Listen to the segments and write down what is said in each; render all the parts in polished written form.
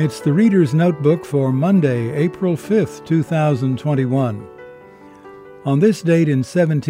It's the Reader's Notebook for Monday, April 5th, 2021. On this date in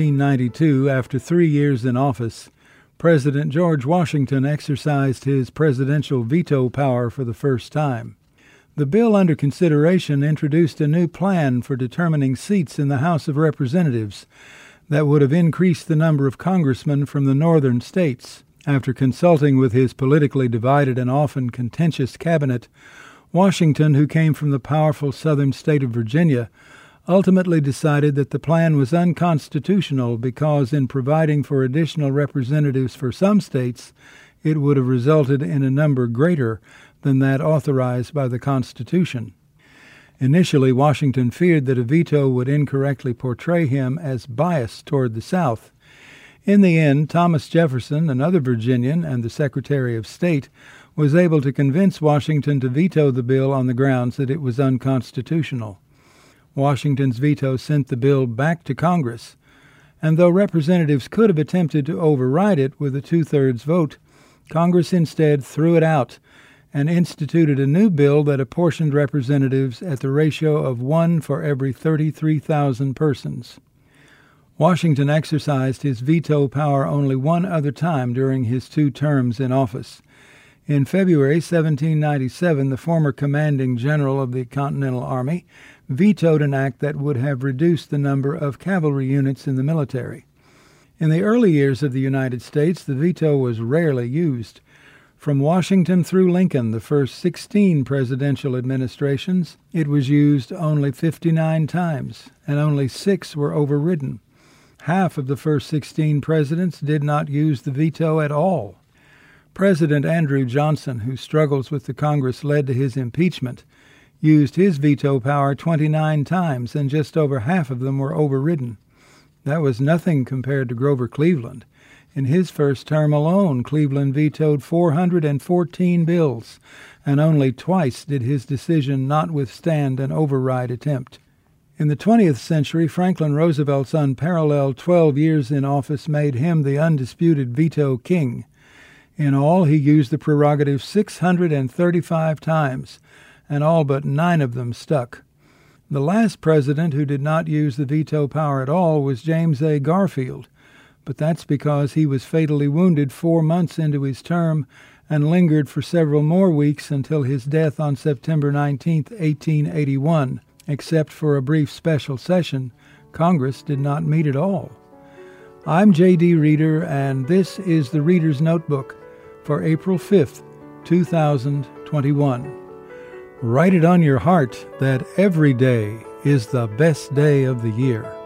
1792, after 3 years in office, President George Washington exercised his presidential veto power for the first time. The bill under consideration introduced a new plan for determining seats in the House of Representatives that would have increased the number of congressmen from the northern states. After consulting with his politically divided and often contentious cabinet, Washington, who came from the powerful southern state of Virginia, ultimately decided that the plan was unconstitutional because in providing for additional representatives for some states, it would have resulted in a number greater than that authorized by the Constitution. Initially, Washington feared that a veto would incorrectly portray him as biased toward the South. In the end, Thomas Jefferson, another Virginian and the Secretary of State, was able to convince Washington to veto the bill on the grounds that it was unconstitutional. Washington's veto sent the bill back to Congress, and though representatives could have attempted to override it with a two-thirds vote, Congress instead threw it out and instituted a new bill that apportioned representatives at the ratio of 1 for every 33,000 persons. Washington exercised his veto power only one other time during his 2 terms in office. In February 1797, the former commanding general of the Continental Army vetoed an act that would have reduced the number of cavalry units in the military. In the early years of the United States, the veto was rarely used. From Washington through Lincoln, the first 16 presidential administrations, it was used only 59 times, and only 6 were overridden. Half of the first 16 presidents did not use the veto at all. President Andrew Johnson, whose struggles with the Congress led to his impeachment, used his veto power 29 times, and just over half of them were overridden. That was nothing compared to Grover Cleveland. In his first term alone, Cleveland vetoed 414 bills, and only twice did his decision not withstand an override attempt. In the 20th century, Franklin Roosevelt's unparalleled 12 years in office made him the undisputed veto king. In all, he used the prerogative 635 times, and all but 9 of them stuck. The last president who did not use the veto power at all was James A. Garfield, but that's because he was fatally wounded 4 months into his term and lingered for several more weeks until his death on September 19, 1881. Except for a brief special session, Congress did not meet at all. I'm J.D. Reader, and this is the Reader's Notebook for April 5th, 2021. Write it on your heart that every day is the best day of the year.